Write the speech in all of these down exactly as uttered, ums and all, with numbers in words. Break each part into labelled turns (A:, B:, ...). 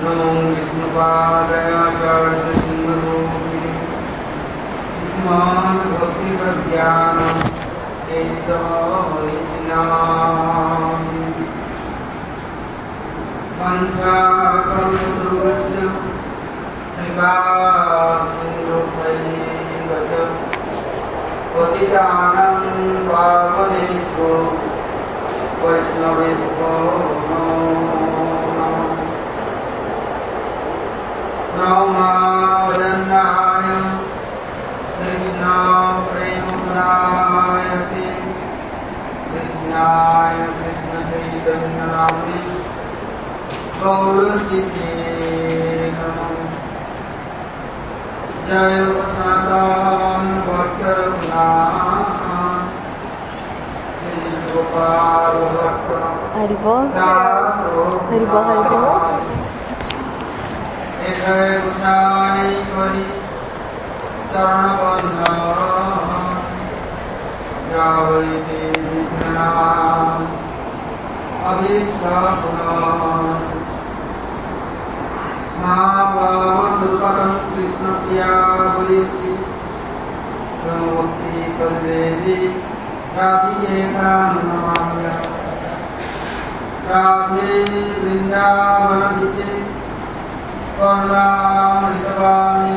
A: Namo Vishnupadaya Acharya Sindhurupini Sismat Bhakti Pragyana Kesavaritinam Pancha Kaludurvasya Kripa Sindhupani Vacha Patitanam Pavanekho Vaishnavekho Namadanaya Krishna Premadayate Krishnaya Krishna Chaitanya Namni Gaurkise Namah Jaya Sanatan Bhatta Raghunath Sri Gopal Bhatta
B: Haribol Haribol Haribol
A: Jai Gosai Kari Charanavana Javati Vignan Abhishtapunan Mahabhava Surpatam Krishna Priya Bulisi Brahmavakti Kaldevi Radhiketa Namamya Radhe Vrindavana Disi Karnamritavani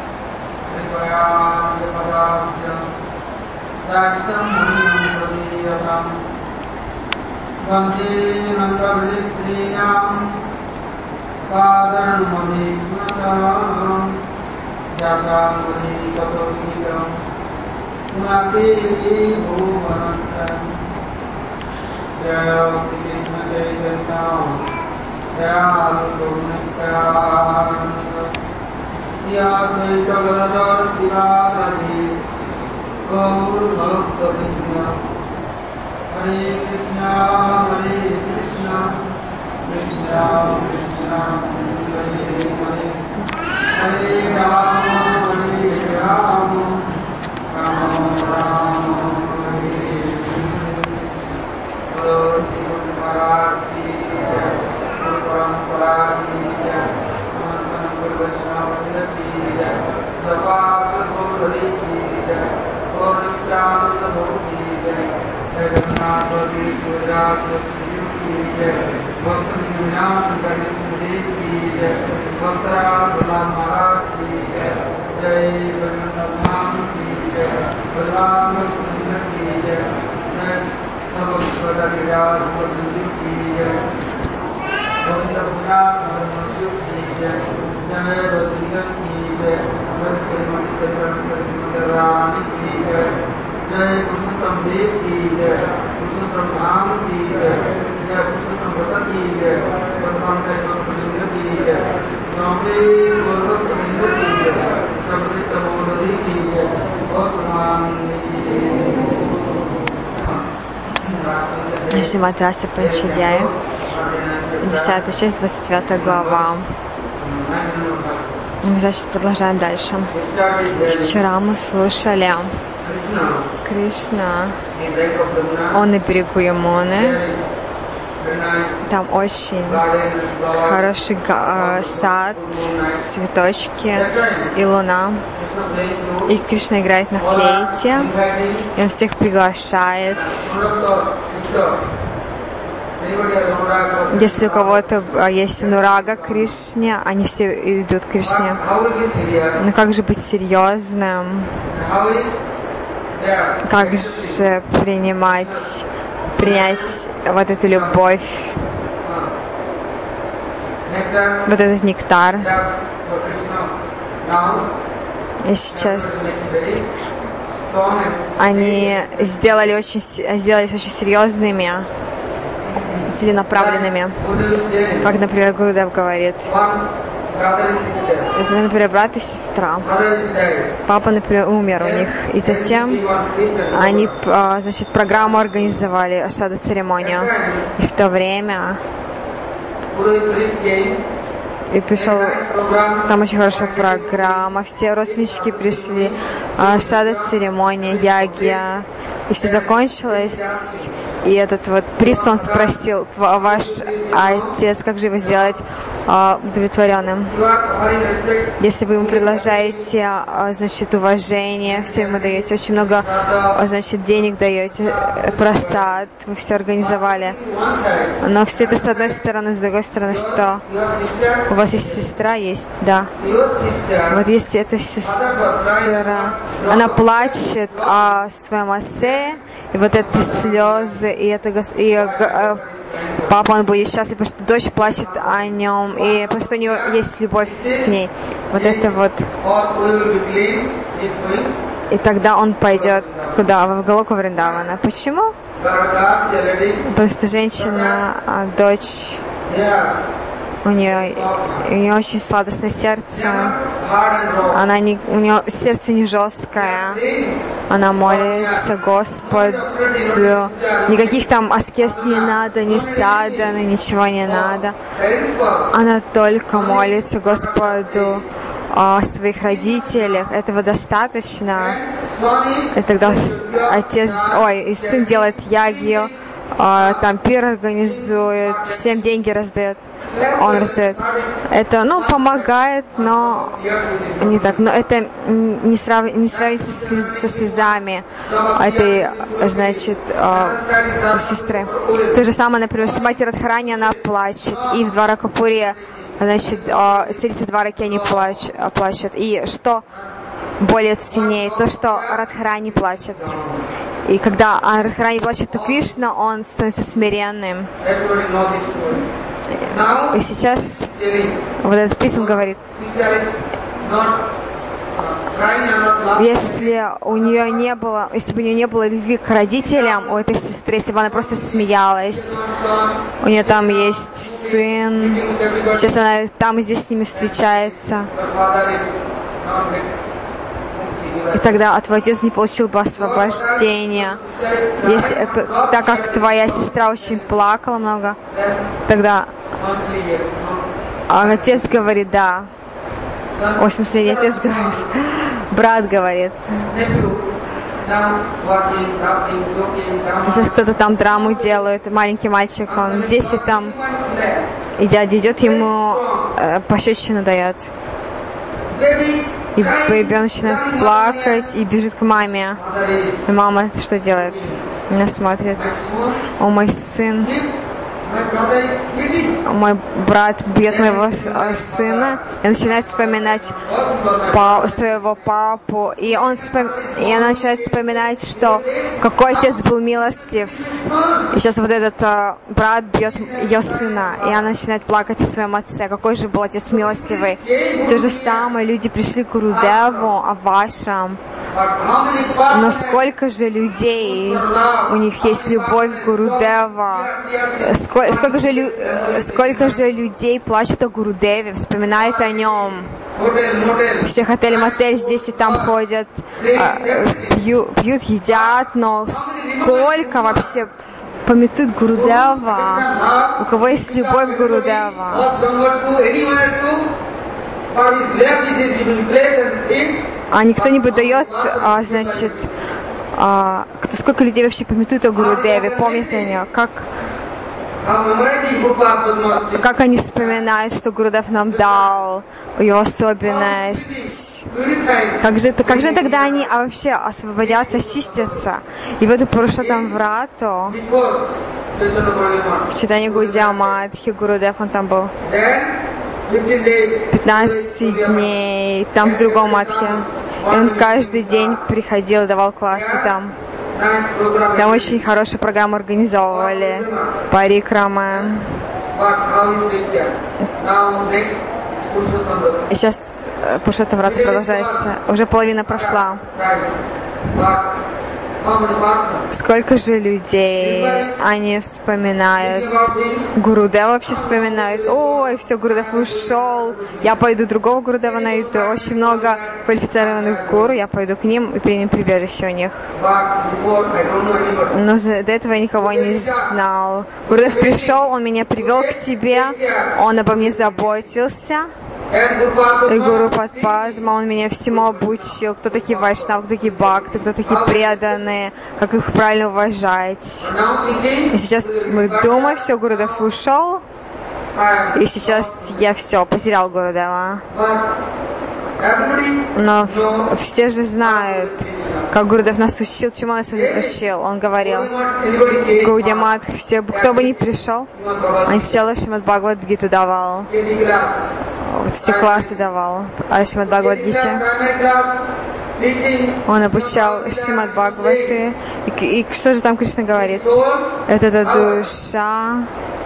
A: Kripayanapadabhyam Dasam Munim Praviyatam Vande Nandravistriyam Padanumani Smasam Jasam Muni Katoditam Unati Bhuvanantam Jaya Sri Krishna Chaitanya Jaya Gurunityananda Siyadvaita Gadadhar Sivasadi Gaur Bhakta Vrinda Hare Krishna Hare Krishna Krishna Krishna Hare Hare Hare Rama Hare Rama Rama Rama Hare Hare Sri Guru Maharaj Ki Parampara ki jai, Sanatana Guru Vaishnava ki jai, Sarva Sadguru ki jai, Gaur Nityananda Prabhu ki jai, Jagannath Puri Suraj Sri ki jai, Bhakta Vinyasa Kari Smriti ki jai, Bhakta Ghulam Maharaj ki jai, Jai Bhajan Dham ki jai, Badrasana Kunja ki jai, Jai Sabaswada Viraj Bhajanju ki jai. Govinda Puna Madhurju ki jai, Jai Badrigan ki jai, Jai Srimati Sarvati Saraswati Rani ki jai, Jai Purushottam Dev ki jai, Purushottam Dham ki jai, Jai Purushottam Vrata ki jai, Padmanta Yoga ki jai, Swami Gaurvata Vrinda ki jai, Sabadita Maudadi ki jai, Gaurpramandi.
B: Шримад Раса Панчадьяя, десятая часть, двадцать девятая глава. Мы, значит, продолжаем дальше. Вчера мы слушали Кришна, он на берегу Ямуны. Там очень хороший сад, цветочки и луна. И Кришна играет на флейте, и он всех приглашает. Если у кого-то есть анурага к Кришне, они все идут к Кришне. Но как же быть серьезным? Как же принимать, принять вот эту любовь, вот этот нектар? И сейчас они сделали очень, сделались очень серьезными, целенаправленными. Как, например, Гурудев говорит. Это, например, брат и сестра. Папа, например, умер у них. И затем они, значит, программу организовали, ашада-церемонию. И в то время и пришел, там очень хорошая программа, все родственнички пришли, ашада-церемония, ягья. И все закончилось, И этот вот прист, он спросил: ваш отец, как же его сделать а, удовлетворенным? Если вы ему предложаете, а, значит, уважение, все ему даете, очень много, а, значит, денег даете, просад, вы все организовали. Но все это с одной стороны, с другой стороны, что? У вас есть сестра? Есть, да. Вот если эта сестра, она плачет о своем отце, и вот эти слезы, и это и, э, папа, он будет счастлив, потому что дочь плачет о нем, и потому что у него есть любовь к ней. Вот это вот. И тогда он пойдет куда? В Галоку Вриндавана. Почему? Потому что женщина, дочь, у нее, у нее очень сладостное сердце. Она не, у нее сердце не жесткое. Она молится Господу. Никаких там аскез не надо, ни садханы, ничего не надо. Она только молится Господу о своих родителях. Этого достаточно. И тогда отец, ой, и сын делает ягью, там пир организует, всем деньги раздает. Он раздает. Это, ну, помогает, но не так. Но это не, срав... не сравнится со слезами этой, значит, э, сестры. То же самое, например, в Шримати Радхарани она плачет, и в Дваракапуре, значит, э, царица Двараки, они плач... плачут. И что более ценнее? То, что Радхарани плачет. И когда Радхарани плачет, то Кришна, он становится смиренным. И сейчас вот этот прист, он говорит, если у нее не было, если бы у нее не было любви к родителям, у этой сестры, если бы она просто смеялась, у нее там есть сын, сейчас она там и здесь с ними встречается, и тогда а твой отец не получил бы освобождения. Если, так как твоя сестра очень плакала много, тогда а отец говорит да. Ой, в смысле, не отец говорит, брат говорит. Сейчас кто-то там драму делает, маленький мальчик, он здесь и там, и дядя идет, ему э, пощечину дает. И бэби, он начинает плакать и бежит к маме. И мама что делает? Она смотрит. О, мой сын, мой брат бьет моего сына, и начинает вспоминать пап, своего папу, и, он вспом... и она начинает вспоминать, что какой отец был милостив. И сейчас вот этот а, брат бьет ее сына, и она начинает плакать о своем отце, какой же был отец милостивый. То же самое, люди пришли к Гурудеву, а вашам. Но сколько же людей, у них есть любовь к Гурудева, сколько, сколько, же, лю, сколько же людей плачут о Гурудеве, вспоминают о нем. Всех отель-мотель здесь и там ходят, пьют, пьют, едят, но сколько вообще памятуют Гурудева, у кого есть любовь к Гурудева. А никто не выдает, а, значит, а, сколько людей вообще памятуют о Гурудеве, помнят о нем, как, как они вспоминают, что Гурудев нам дал, ее особенность. Как же, как же тогда они а вообще освободятся, очистятся? И в эту Пурушоттам Врату, в читании Гаудия Матхи, Гурудев, он там был пятнадцать дней, там в другом матхе. И он каждый день приходил и давал классы там. Там очень хорошую программу организовывали. Парикрама. И сейчас Пурушоттам Врата продолжается. Уже половина прошла. Сколько же людей, они вспоминают, Гурудева вообще вспоминают, ой, все, Гурудев ушел, я пойду другого Гурудева найду, очень много квалифицированных гуру, я пойду к ним и приму прибежище у них. Но до этого я никого не знал. Гурудев пришел, он меня привел к себе, он обо мне заботился. И Гуру Падма, он меня всему обучил, кто такие вайшнавы, кто такие бхакты, кто такие преданные, как их правильно уважать. И сейчас мы думаем, все, Гурудев ушел, и сейчас я все, потерял Гурудева. Но все же знают, как Гурудев нас учил, чему нас учил. Он говорил, Гаудия-мат, все, кто бы ни пришел, он сначала Шримад Бхагавад-гиту давал. Вот все классы давал о Шримад Бхагавад-гите. Он обучал Шримад Бхагаваты. И, и что же там Кришна говорит? Это, это душа.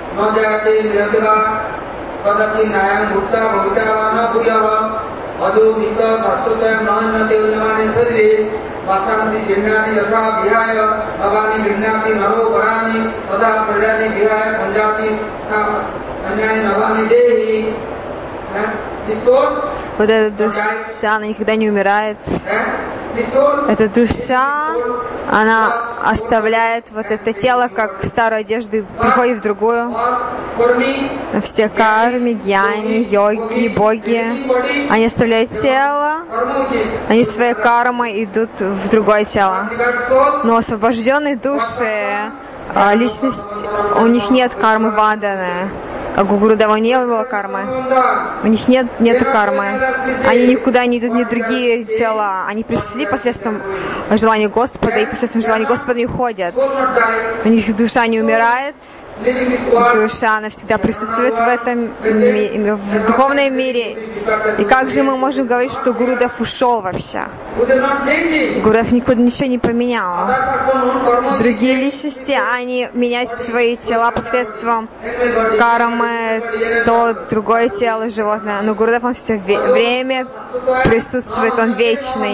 B: Вот эта душа, она никогда не умирает. Эта душа, она оставляет вот это тело, как старую одежду, и приходит в другую. Все кармы, гьяни, йоги, боги, они оставляют тело, они своей кармой идут в другое тело. Но освобожденные души, личность, у них нет кармы ванданы. Как у Гурудева не было кармы. У них нет нету кармы. Они никуда не идут, ни другие тела. Они пришли посредством желания Господа, и посредством желания Господа и уходят. У них душа не умирает. Душа, она всегда присутствует в этом ми- в духовном мире. И как же мы можем говорить, что Гурудев ушел вообще? Гурудев никуда ничего не поменял. Другие личности, они меняют свои тела посредством кармы, то другое тело, животное. Но Гурудев, он все ве- время присутствует, он вечный.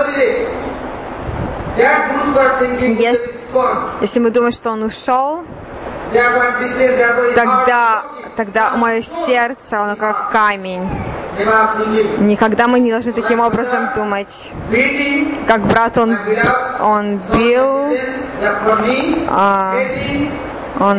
B: Если, если мы думаем, что он ушел, Тогда, тогда мое сердце, оно как камень. Никогда мы не должны таким образом думать. Как брат, он, он бил, а, он,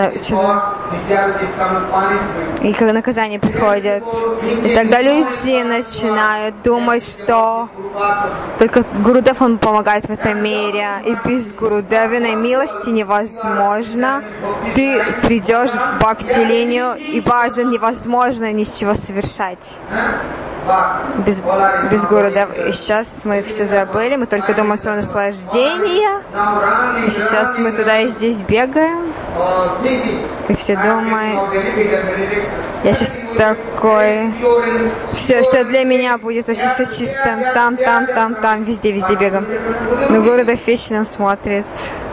B: и когда наказание приходит, и тогда люди начинают думать, что только Гурудев, он помогает в этом мире, и без Гурудевиной милости невозможно. Ты придешь к бхакти-линию, и баджан невозможно ничего совершать. Без, без Гурудева. И сейчас мы все забыли, мы только думаем о своем наслаждении. И сейчас мы туда и здесь бегаем. И все думают, я сейчас такой, все, все для меня будет очень все чисто. Там, там, там, там, везде, везде бегаем. Но Гурудев вечно смотрит.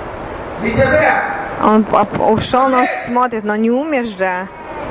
B: Он ушел, но смотрит, но не умер же.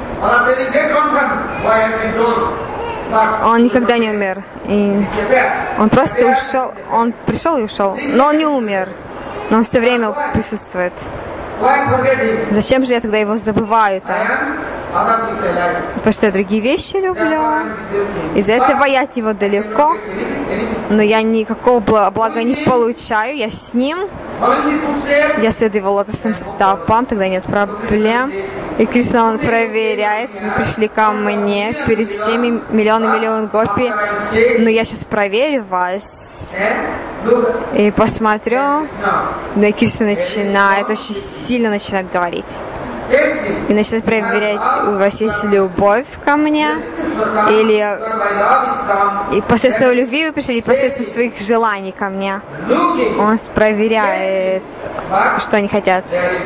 B: Он никогда не умер. И он просто ушел, он пришел и ушел, но он не умер. Но он все время присутствует. Зачем же я тогда его забываю-то? Потому что я другие вещи люблю. Из-за этого я от него далеко. Но я никакого блага не получаю. Я с ним. Я следую его лотосным стопам, тогда нет проблем. И Кришна, он проверяет. Вы пришли ко мне перед всеми миллионами миллион гопи. Но я сейчас проверю вас. И посмотрю. Да, и Кришна начинает, очень сильно начинает говорить. И начинает проверять, у вас есть любовь ко мне, или и посредством любви вы пришли, или посредством своих желаний ко мне. Он проверяет, что они хотят.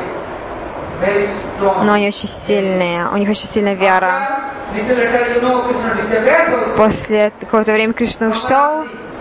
B: Но они очень сильные, у них очень сильная вера. После какого-то времени Кришна ушел,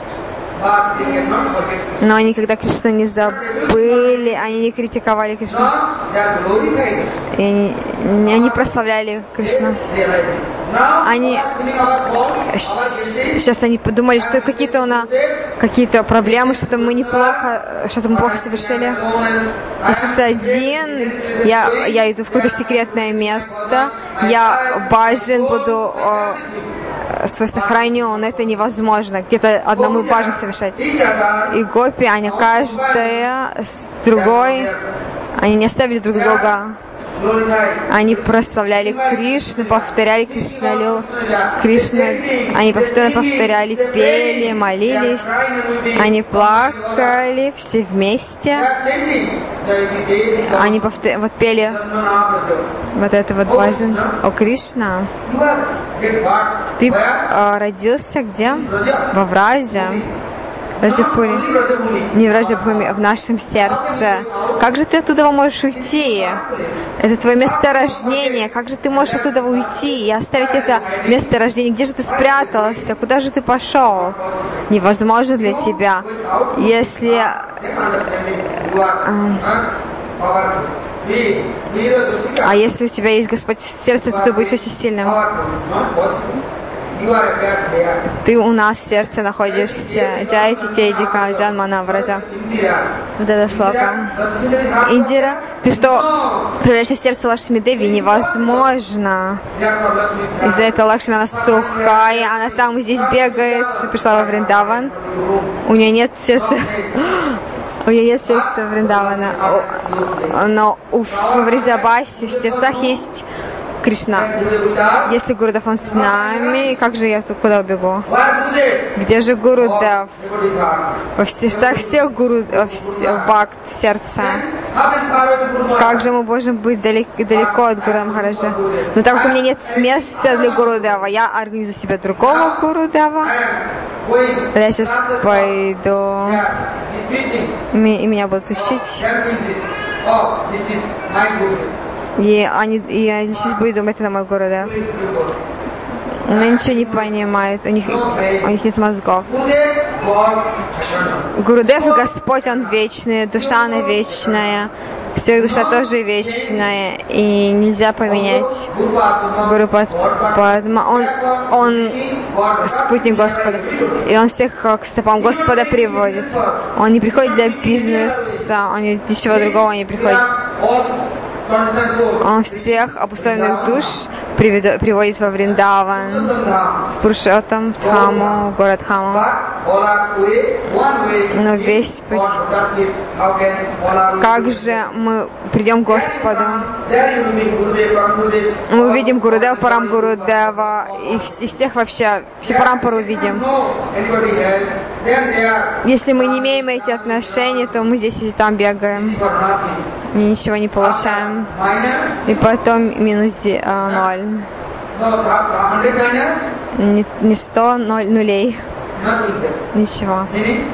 B: но они, когда Кришну не забыли, они не критиковали Кришну. И они, они прославляли Кришну. Они сейчас они подумали, что какие-то у нас какие-то проблемы, что-то мы неплохо, что-то мы плохо совершили. И сейчас один, я, я иду в какое-то секретное место, я баджан буду свой сохраню, но это невозможно. Где-то одному баджан совершать. И гопи, они каждая с другой, они не оставили друг друга. Они прославляли Кришну, повторяли Кришналилу, Кришну. Они постоянно повторяли, пели, молились. Они плакали все вместе. Они повтор... вот пели вот это вот баджан. О Кришна, ты э, родился где? Во Враджа. Раджапури. Не в Раджапури, а в нашем сердце. Как же ты оттуда можешь уйти? Это твое место рождения. Как же ты можешь оттуда уйти и оставить это место рождения? Где же ты спрятался? Куда же ты пошел? Невозможно для тебя. Если... А если у тебя есть Господь в сердце, то ты будешь очень сильным. Ты у нас в сердце находишься. Джайти Тейдика Джан Манавраджа. Вот это шлока. Индира, ты что, превращаешься в сердце Лакшми Деви? Невозможно. Из-за этого Лакшми, она сухая, она там и здесь бегает. Пришла во Вриндаван. У нее нет сердца. У нее нет сердца Вриндавана. Но у Вриджабаси в сердцах есть Кришна. Если Гурудев он с нами, как же я тут куда убегу? Где же Гурудев? Во сердцах всех Гуру, в Бхакт сердца. Как же мы можем быть далеко, далеко от Гуру Махараджа? Но так как у меня нет места для Гурудева, я организую себе другого Гурудева. Я сейчас пойду, и меня будут учить. И они, и они сейчас будут думать, это мой Гурудев. Но ничего не понимают, у них, у них нет мозгов. Гурудев и Господь, Он вечный, душа она вечная, всех душа тоже вечная, и нельзя поменять. Гуру Падма, он, он спутник Господа, и он всех к стопам Господа приводит. Он не приходит для бизнеса, он ничего другого не приходит. Он всех обусловленных душ приведет, приводит во Вриндаван, в Пурушоттам, Дхаму, город Дхаму. Но весь путь. Как же мы придем к Господу? Мы увидим Гурудева, Парам Гурудева, и, и всех вообще, все Парампару увидим. Если мы не имеем эти отношения, то мы здесь и там бегаем. И ничего не получаем. И потом минус ноль. Не, не сто, ноль нулей. Ничего.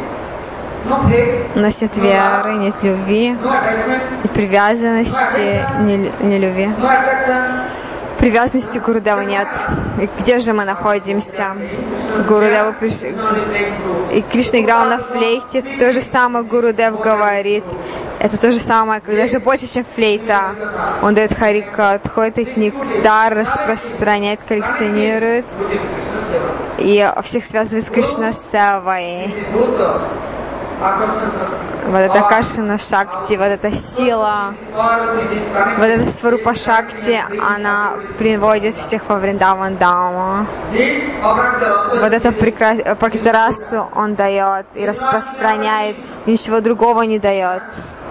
B: У нас нет веры, нет любви, нет привязанности, не, не любви. Привязанности к Гурудеву нет. И где же мы находимся? Гурудеву приш... И Кришна играл на флейте. То же самое Гурудев говорит. Это то же самое, когда же больше, чем флейта. Он дает харикатху, этот нектар распространяет, коллекционирует. И всех связывает с Кришна-севой. Вот это Кашина Шакти, вот эта сила, вот эта Сварупа Шакти, она приводит всех во Вриндаван Дама. Вот это Пракитарасу он дает и распространяет, ничего другого не дает.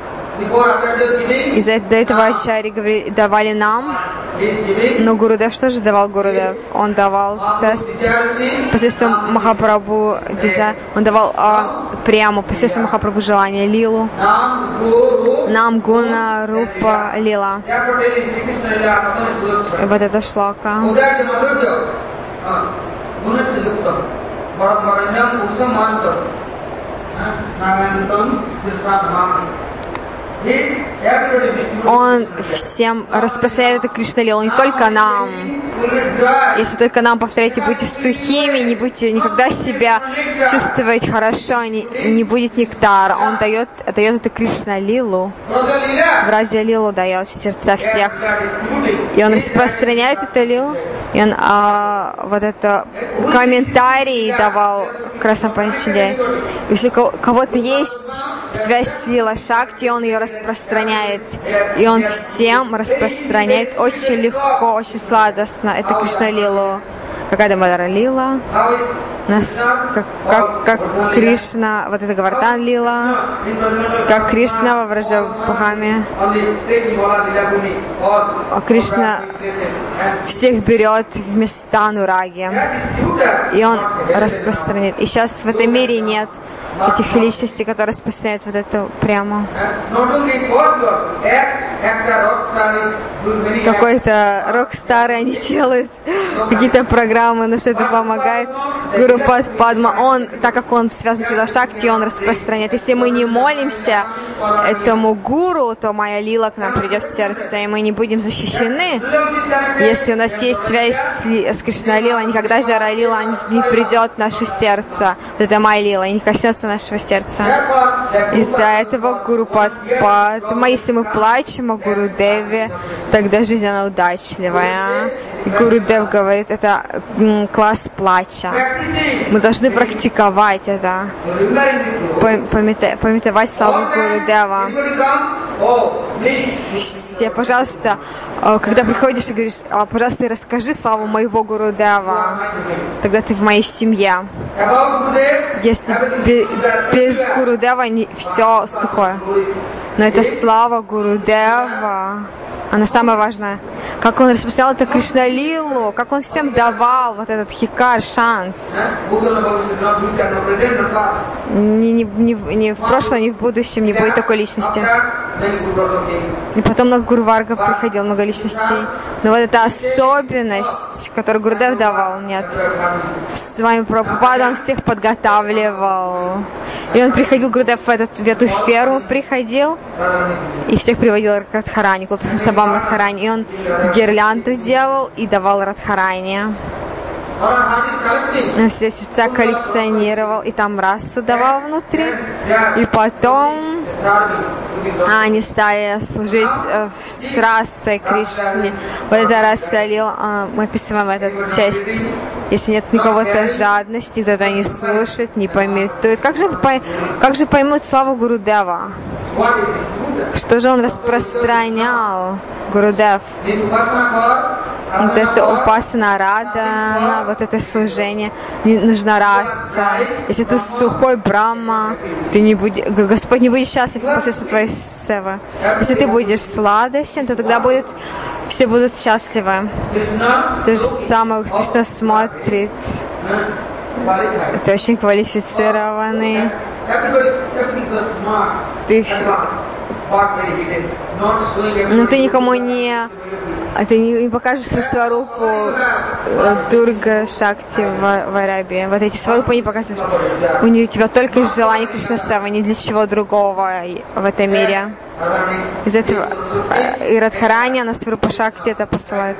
B: Из-за до этого ачарьи давали нам, но Гурудев что же давал Гурудев? Он давал тест посредством Махапрабху, он давал а, прямо посредством Махапрабху желания, лилу. Нам Гуна, Рупа, Лила. И вот это шлока. Он всем распространяет это Кришна-лилу, не только нам. Если только нам повторяйте, будьте сухими, не будете никогда себя чувствовать хорошо, не, не будет нектара. Он дает, дает это Кришна-лилу, Враджа-лилу дает в сердца всех. И он распространяет это лилу. И он а, вот это комментарий давал Красна Панчиде. Если у кого-то есть связь с Лила Шакти, он ее распространяет. И он всем распространяет очень легко, очень сладостно. Это Кришна Лилу. Какая Дамадара Лила? Нас, как, как, как Кришна, вот это Гавардхан лила, как Кришна во Враджабхаме. Кришна всех берет в места нураги, и он распространяет. И сейчас в этом мире нет этих личностей, которые распространяют вот это прямо. Какой-то рок-стар, они делают какие-то программы, но что это помогает. Гуру Падма, он, так как он связан с Вилашакти, он распространяет. Если мы не молимся этому гуру, то моя лила к нам придет в сердце, и мы не будем защищены. Если у нас есть связь с Кришна лилой, никогда Жара лила не придет в наше сердце. Вот это моя лила, и не коснется нашего сердца. Из-за этого Гуру Падма, если мы плачем о Гуру Деве, тогда жизнь она удачливая. И Гуру Дев говорит, это класс плача. Мы должны практиковать это, памятовать славу Гуру Дева. Все, пожалуйста, когда приходишь и говоришь, пожалуйста, расскажи славу моего Гуру Дева, тогда ты в моей семье. Если без Гуру Дева все сухое. Но это слава Гуру Дева, она самая важная. Как он распространял это Кришна лилу, как он всем давал вот этот хикар, шанс. Ни, ни, ни, ни в прошлом, ни в будущем не будет такой личности. И потом много Гуру Варга приходил, много личностей. Но вот эта особенность, которую Гурудев давал, нет. С вами Прабхупада он всех подготавливал. И он приходил, Гурудев в, этот, в эту ферму приходил, и всех приводил к Радхарани, к лотосным стопам Радхарани. И он гирлянду делал и давал Радхарани. Он все сердца коллекционировал, и там расу давал внутри. И потом а, они стали служить э, с расой Кришне. Вот эта раса лил, э, мы описываем эту часть. Если нет никого-то жадности, кто-то не слушает, не пометует. Как же, как же поймут славу Гурудева? Что же он распространял, Гурудев? Вот это упасана радана, вот это служение, не нужна раса. Если ты сухой брахма, ты не будешь, Господь не будет счастлив после твоей севы. Если ты будешь сладостен, то тогда будет, все будут счастливы. То же самое Кришна смотрит. Ты очень квалифицированный. Ты, но ты никому не, ты не, не покажешь свою сварупу Дурга Шакти в, в Арабии. Вот эти сварупы не показываешь. У нее у тебя только желание Кришна Сева, ни для чего другого в этом мире. Из этого и Радхарани, она сварупа Шакти это посылает.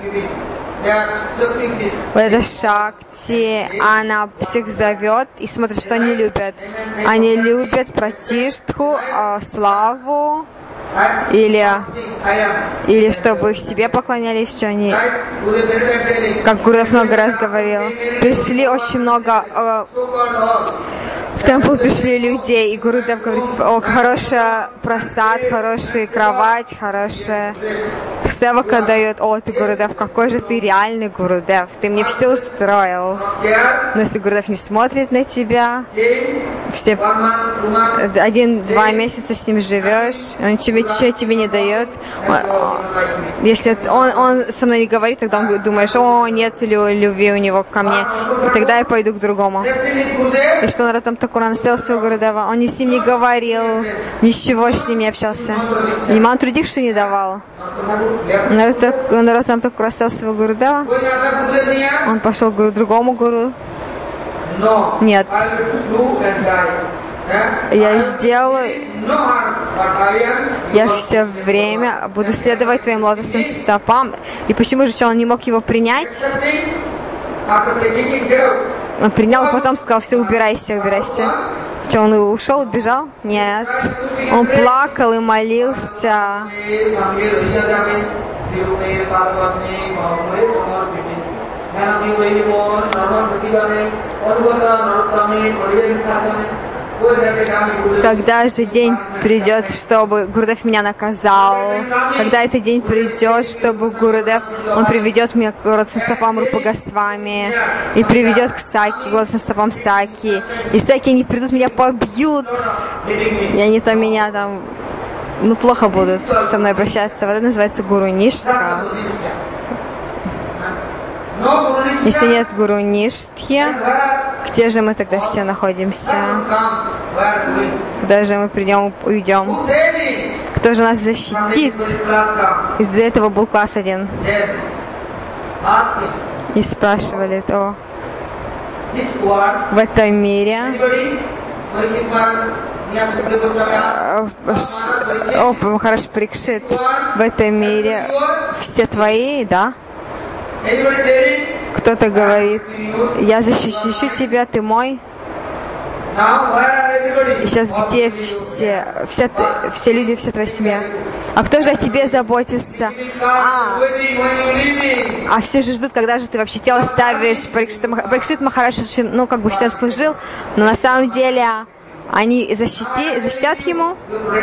B: Вот эта Шакти, она всех зовет и смотрит, что они любят. Они любят пратиштху, славу, или, или чтобы себе поклонялись, что они, как Гурудев много раз говорил, пришли очень много, э, в темпл пришли людей, и Гурудев говорит, о, хорошая прасад, хорошая кровать, хорошая севака дает, о, ты Гурудев, какой же ты реальный Гурудев, ты мне все устроил. Но если Гурудев не смотрит на тебя, все один-два месяца с ним живешь, он тебе ничего тебе не дает. Если он, он со мной не говорит, тогда он думаешь, о, нет любви у него ко мне, и тогда я пойду к другому. И что Нароттам Такур наставил своего Гурудева, он ни с ним не говорил, ничего с ним не общался, ни мантру дикшу не давал. Нароттам Такур наставил своего Гурудева, он пошел к другому гуру. Нет. Я сделаю, я все время буду следовать твоим лотосным стопам. И почему же он не мог его принять? Он принял, а потом сказал, все, убирайся, убирайся. Что, он ушел, убежал? Нет. Он плакал и молился. Когда же день придет, чтобы Гурудев меня наказал? Когда этот день придет, чтобы Гурудев, он приведет меня к лотосным стопам Рупы Госвами и приведет к Саки, к лотосным стопам Саки. И Саки они придут, меня побьют. И они там меня там, ну, плохо будут со мной обращаться. Вот это называется Гуру Ништха. Если нет Гуру Ништхи, где же мы тогда все находимся? Куда же мы придем, уйдем? Кто же нас защитит? Из-за этого был класс один. И спрашивали то. В этом мире о, Махарадж Парикшит, в этом мире все твои, да? Кто-то говорит, я защищу тебя, ты мой. И сейчас где все, все, все люди, вся твоя семья? А кто же о тебе заботится? А, а все же ждут, когда же ты вообще тело ставишь. Парикшит Махарадж, ну, как бы всем служил, но на самом деле они защити, защитят ему.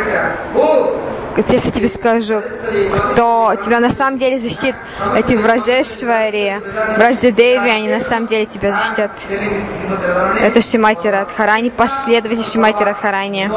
B: Если тебе скажу, кто тебя на самом деле защитит, эти Враджешвари, Враджадеви, они на самом деле тебя защитят. Это Шримати Радхарани, последователи Шримати Радхарани.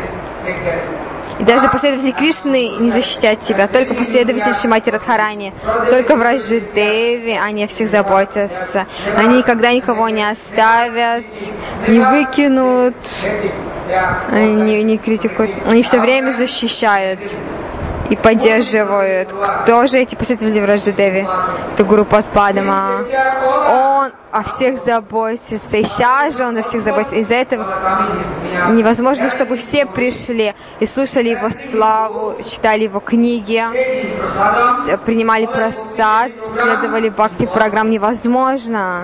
B: И даже последователи Кришны не защитят тебя, только последователи Шримати Радхарани, только Враджадеви, они о всех заботятся. Они никогда никого не оставят, не выкинут. Они не, не критикуют, они все время защищают и поддерживают. Кто же эти последователи Враджадеви? Это Гуру Падма. Он о всех заботится, и сейчас же он о всех заботится. Из-за этого невозможно, чтобы все пришли и слушали его славу, читали его книги, принимали прасад, следовали бхакти программ. Невозможно.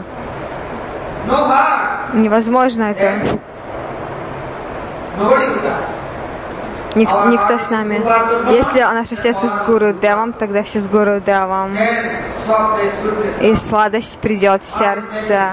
B: Невозможно это. Ник, никто с нами. Если наше сердце с Гурудевом, тогда все с Гурудевом. И сладость придет в сердце.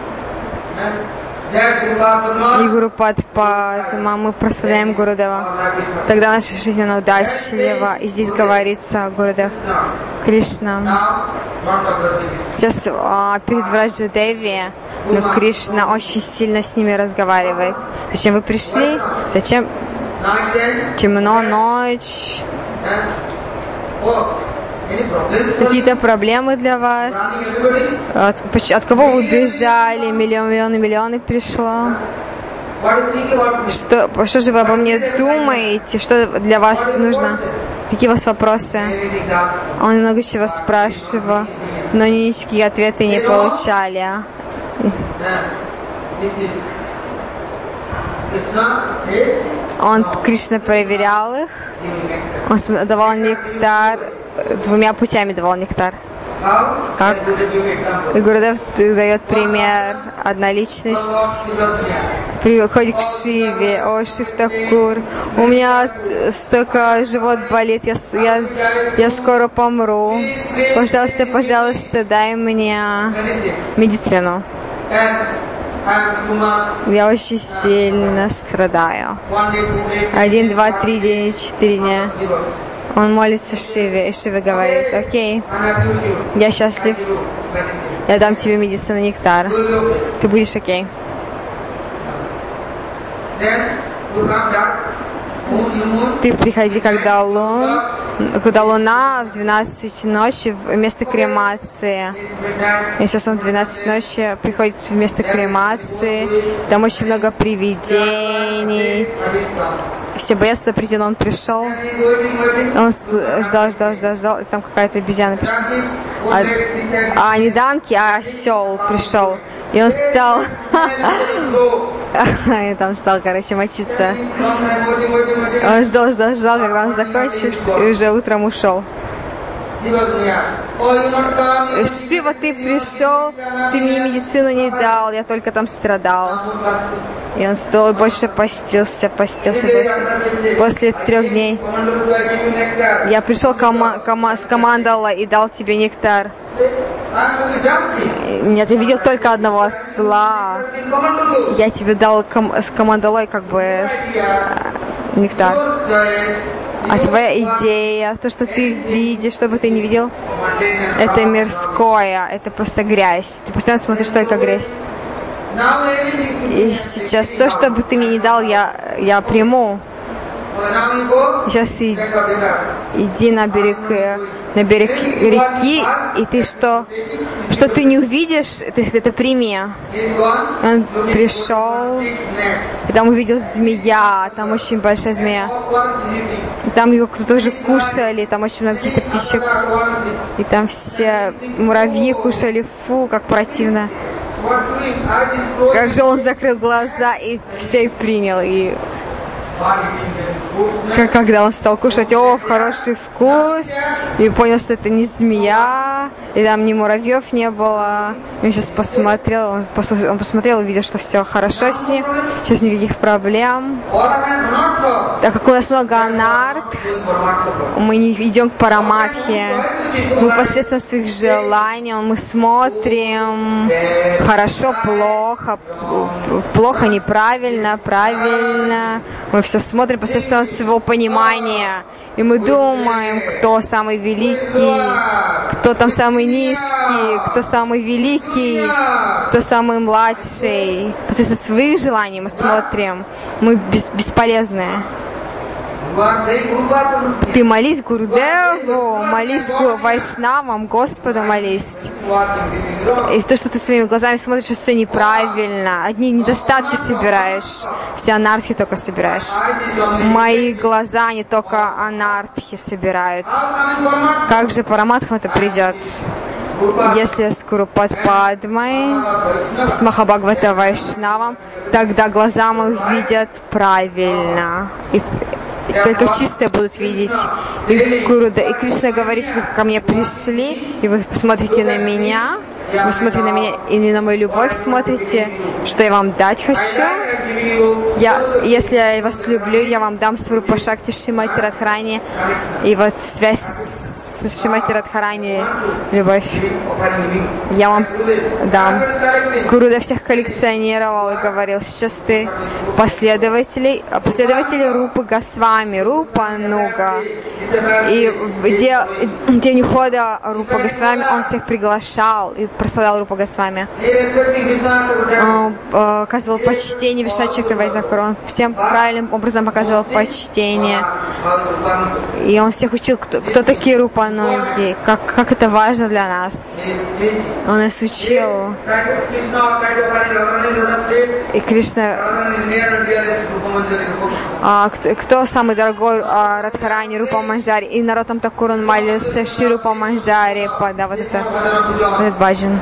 B: И Гуру Падма, мы прославляем Гурудева. Тогда наша жизнь она удачлива. И здесь говорится Гурудев Кришна. Сейчас а, перед Враджадеви, но Кришна очень сильно с ними разговаривает. Зачем вы пришли? Зачем? Темно, ночь. Какие-то проблемы для вас? От, от кого вы убежали? Миллионы, миллионы, миллионы пришло. Что, что же вы обо мне думаете? Что для вас нужно? Какие у вас вопросы? Он много чего спрашивал, но никакие ответы не получали. Он, Кришна, проверял их. Он давал нектар, двумя путями давал нектар. Как? И Гурудев дает пример. Одна личность приходит к Шиве. О, Шив Такур, у меня столько живот болит, я, я, я скоро помру. Пожалуйста, пожалуйста, дай мне медицину. Я очень сильно страдаю. Один, два, три дня, четыре дня. Он молится Шиве, и Шива говорит: окей, я счастлив, я дам тебе медицину нектар, ты будешь окей. Ты приходи, когда лун, когда луна в двенадцать ночи вместо кремации. И сейчас он в двенадцать ночи приходит вместо кремации. Там очень много привидений. Все боятся туда прийти, но он пришел. Он ждал, ждал, ждал, ждал. И там какая-то обезьяна пришла. А, а не Данки, а осел пришел. И он стал... И там стал, короче, мочиться. Он ждал, ждал, ждал, когда он закончит, и уже утром ушел. Шива, ты пришел, ты мне медицину не дал, я только там страдал. И он стал больше постился, постился больше. После трех дней я пришел кома- кома- с командала и дал тебе нектар. Нет, я видел только одного осла. Я тебе дал ком- с командалой как бы с, а, нектар. А твоя идея, то, что ты видишь, что бы ты не видел, это мирское, это просто грязь. Ты постоянно смотришь только грязь. И сейчас то, что бы ты мне не дал, я, я приму. Сейчас и, иди на берег, на берег реки, и ты что? Что ты не увидишь, ты это прими. Он пришел, и там увидел змея, там очень большая змея. И там его кто-то уже кушали, там очень много каких-то птичек. И там все муравьи кушали, фу, как противно. Как же он закрыл глаза и все и принял. И когда он стал кушать, о, хороший вкус, и понял, что это не змея, и там ни муравьев не было. Он сейчас посмотрел, он, послушал, он посмотрел, увидел, что все хорошо с ним, сейчас никаких проблем. Так как у нас много анарт, мы не идем к параматхе, мы посредством своих желаний, мы смотрим хорошо, плохо, плохо, неправильно, правильно. Мы все смотрим посредством своего понимания. И мы думаем, кто самый великий, кто там самый низкий, кто самый великий, кто самый младший. Посредством своих желаний мы смотрим. Мы бес- бесполезные. Ты молись Гурудеву, молись Вайшнавам, Господу молись. И то, что ты своими глазами смотришь, что все неправильно. Одни недостатки собираешь, все анархи только собираешь. Мои глаза не только анархи собирают. Как же Параматха это придет? Если с Гурупад Падмой, с Махабхагавата Вайшнавом, тогда глаза мы видят правильно. И И только чистые будут видеть. И, Гуруда, и Кришна говорит, вы ко мне пришли, и вы посмотрите на меня, вы смотрите на меня и на мою любовь смотрите, что я вам дать хочу. Я, если я вас люблю, я вам дам свою Пашакти Шримати Радхарани, и вот связь с Шримати Радхарани, любовь, я вам дам. Гуруда всех коллекционировал и говорил, сейчас ты последователей, последователи Рупы Госвами, Рупа Нуга. И где, где не хода Рупа Госвами, он всех приглашал и прославлял Рупа Госвами. Он оказывал почтение Вишну Чакраварти, он всем правильным образом показывал почтение. И он всех учил, кто, кто такие Рупа Нуги, как, как это важно для нас. Он нас учил. И Кришна, а, кто, кто самый дорогой а, Радхарани, Рупа Манджари, и народ там Такур, он молился Шри Рупа Манджари, да, вот это, вот этот баджан.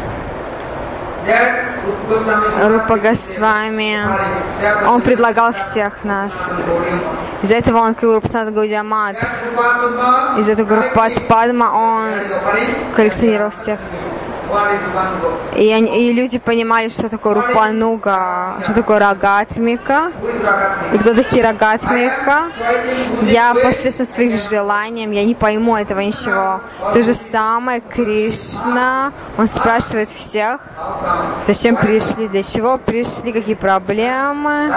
B: Рупа Госвами, он предлагал всех нас. Из-за этого он открыл Рупасанат Гаудия Мат. Из-за этого Гурупад Падма он коллекционировал всех. И, они, и люди понимали, что такое Рупануга, что такое Рагатмика, и кто такие Рагатмика. Я посредством своих желаний, я не пойму этого ничего. То же самое Кришна, он спрашивает всех, зачем пришли, для чего пришли, какие проблемы.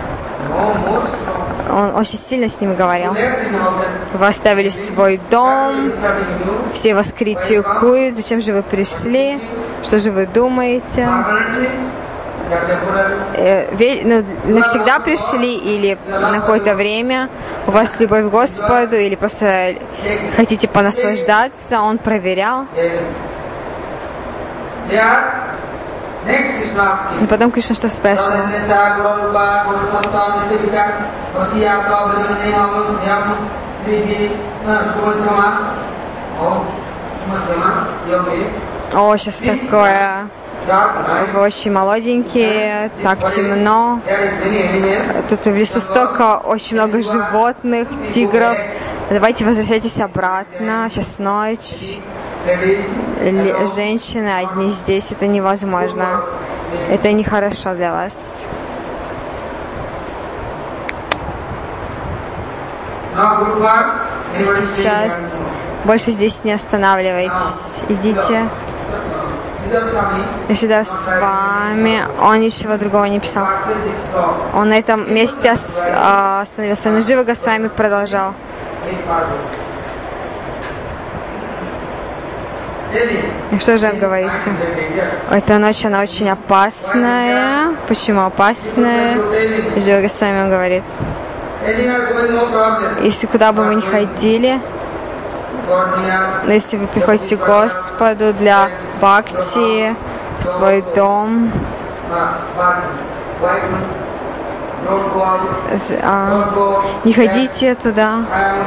B: Он очень сильно с ними говорил. Вы оставили свой дом, все вас критикуют, зачем же вы пришли, что же вы думаете? Навсегда пришли или на какое-то время? У вас любовь к Господу или просто хотите понаслаждаться? Он проверял. И потом Кришна что спрашивал? О, сейчас такое. Вы очень молоденькие, так темно. Тут в лесу столько, очень много животных, тигров. давайте возвращайтесь обратно, сейчас ночь. Л- женщины одни здесь, это невозможно. Это нехорошо для вас. И сейчас больше здесь не останавливайтесь. Идите. Я всегда с вами. Он ничего другого не писал. Он на этом месте остановился. Но Живаго с вами продолжал. И что же говорится? Эта ночь, она очень опасная. Почему опасная? Живаго с вами говорит. Если куда бы вы ни ходили, но если вы приходите к Господу для бхакти, в свой дом, а, не ходите туда.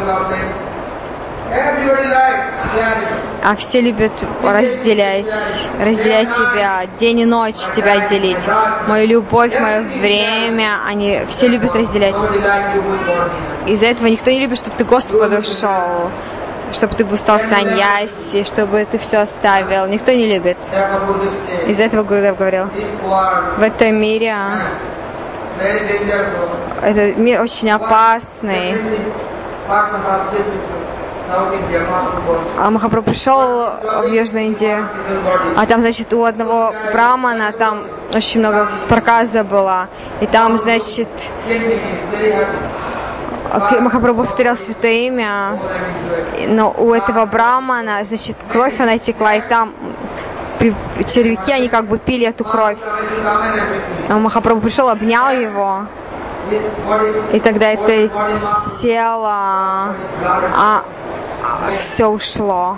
B: А все любят разделять, разделять тебя, день и ночь тебя отделить. Мою любовь, мое время, они все любят разделять. Из-за этого никто не любит, чтобы ты Господу шел, чтобы ты бы стал саньяси, чтобы ты все оставил. Никто не любит. Из-за этого Гурудев говорил, в этом мире, этот мир очень опасный. А Махапрабху пришел в Южную Индию, а там, значит, у одного брамана там очень много проказа было, и там, значит, Махапрабху повторял святое имя, но у этого брамана, значит, кровь она текла, и там червяки, они как бы пили эту кровь. А Махапрабху пришел, обнял его, и тогда это тело, а, все ушло.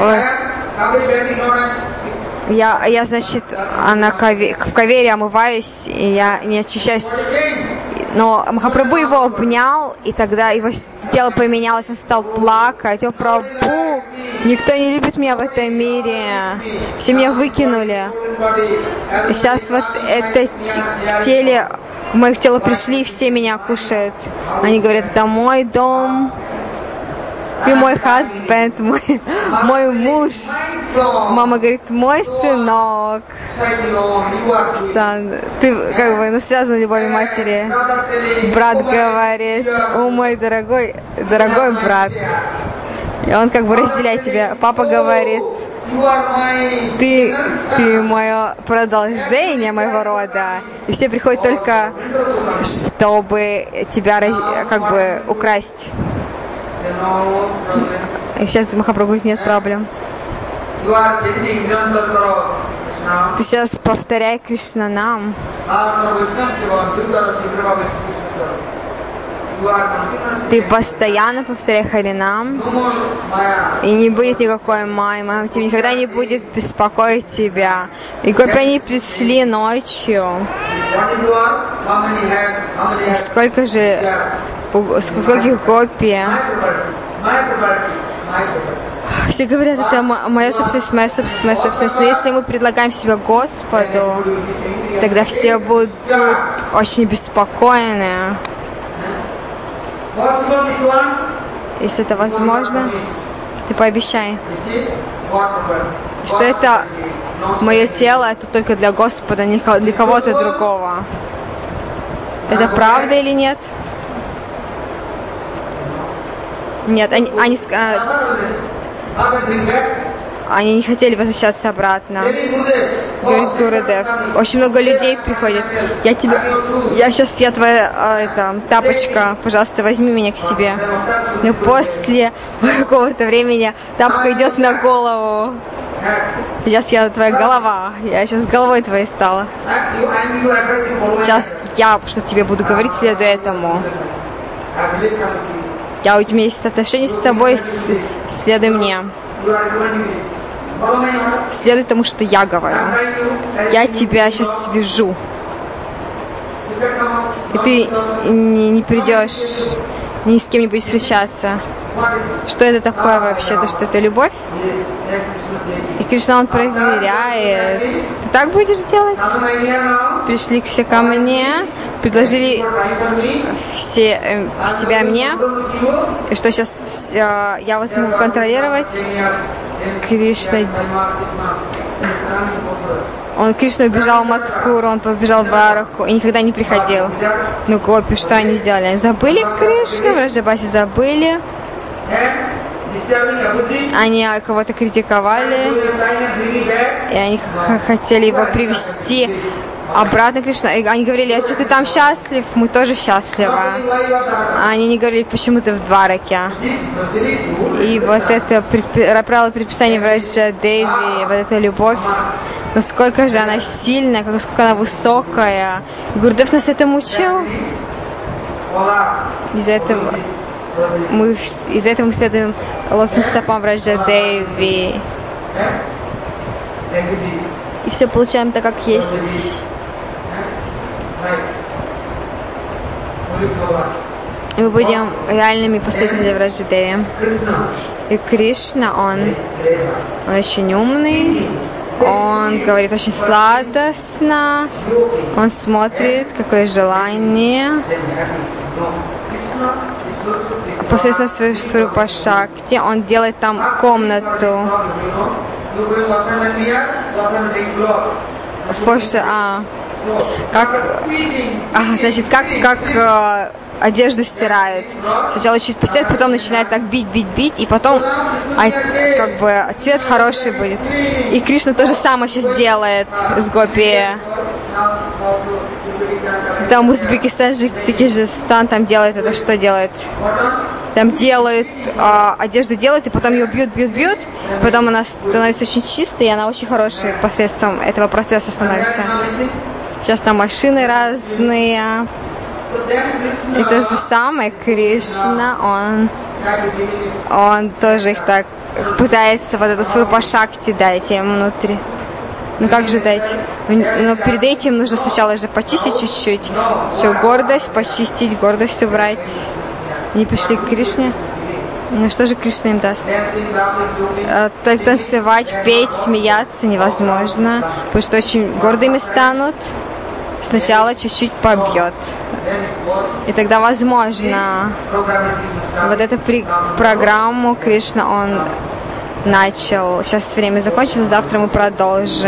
B: Я, я, значит, на кове, в кавере омываюсь, и я не очищаюсь. Но Махапрабху его обнял, и тогда его тело поменялось, он стал плакать. О, Прабху, никто не любит меня в этом мире. Все меня выкинули. И сейчас вот это теле, в мое тело пришли, и все меня кушают. Они говорят, это мой дом. Ты мой husband, мой, мой муж. Мама говорит, мой сынок. Сан, ты как бы, ну, связан любовью матери. Брат говорит, о, мой дорогой, дорогой брат. И он как бы разделяет тебя. Папа говорит, ты, ты мое продолжение моего рода. И все приходят только, чтобы тебя как бы украсть. И сейчас Махапрабху говорит, нет проблем. Ты сейчас повторяй Кришна нам. Ты постоянно повторяй Харинам, и не будет никакой майи. Мама тебе никогда не будет беспокоить тебя. И гопи они пришли ночью. И сколько же, скольких гопи? Все говорят, это моя собственность, моя собственность, моя собственность. Но если мы предлагаем себя Господу, тогда все будут очень беспокойны. Если это возможно, ты пообещай, что это мое тело, это только для Господа, не для кого-то другого. Это правда или нет? Нет, они, они, они не хотели возвращаться обратно. Говорит Гурудев. Очень много людей приходит. Я тебе, я сейчас, я твоя это, тапочка, пожалуйста, возьми меня к себе. Но после какого-то времени тапка идет на голову. Сейчас я твоя голова. Я сейчас головой твоей стала. Сейчас я что тебе буду говорить, следуя этому. Я, у тебя есть отношения с собой, следуй мне. Следуй тому, что я говорю. Я тебя сейчас свяжу. И ты не, не придешь, ни с кем не будешь встречаться. Что это такое вообще? Это что, это любовь? И Кришна, он проверяет. Ты так будешь делать? Пришли все ко мне, предложили все, э, себя мне, и что сейчас э, я вас могу контролировать. Кришна, он, Кришна убежал в Мадхуру, он побежал в Араку и никогда не приходил. Ну, гопи, что они сделали? Они забыли Кришну, в Раджабасе забыли. Они кого-то критиковали, и они хотели его привести обратно к Кришне. Они говорили, если ты там счастлив, мы тоже счастливы. Они не говорили, почему ты в Двараке. И вот это предпи- правило предписания Враджа Деви, вот эта любовь, насколько же она сильная, насколько она высокая. Гурдев нас этому учил. Из-за этого мы, из-за этого мы следуем лотосным стопам Враджа Деви. И все получаем так, как есть. И мы будем реальными последователями Враджа Деви. И Кришна, он, он очень умный, он говорит очень сладостно, он смотрит, какое желание. Посредством своей Сварупа Шакти он делает там комнату. Фоша, а, как, а, значит, как, как э, одежду стирают. Сначала чуть постирают, потом начинают так бить, бить, бить, и потом а, как бы цвет хороший будет. И Кришна то же самое сейчас делает с гопи. Там Узбекистан, Таджикистан там делает это, что делает? Там делают, э, одежду делают, и потом ее бьют, бьют, бьют. Потом она становится очень чистой, и она очень хорошая посредством этого процесса становится. Сейчас там машины разные. И то же самое Кришна, он, он тоже их так пытается вот эту Сварупа Шакти дать им внутри. Ну как же дать? Но перед этим нужно сначала же почистить чуть-чуть. Все, гордость, почистить, гордость убрать. Они пришли к Кришне. Ну что же Кришна им даст? Так танцевать, петь, смеяться невозможно, потому что очень гордыми станут. Сначала чуть-чуть побьет. И тогда возможно. Вот эту при- программу Кришна, он начал. Сейчас время закончилось, завтра мы продолжим.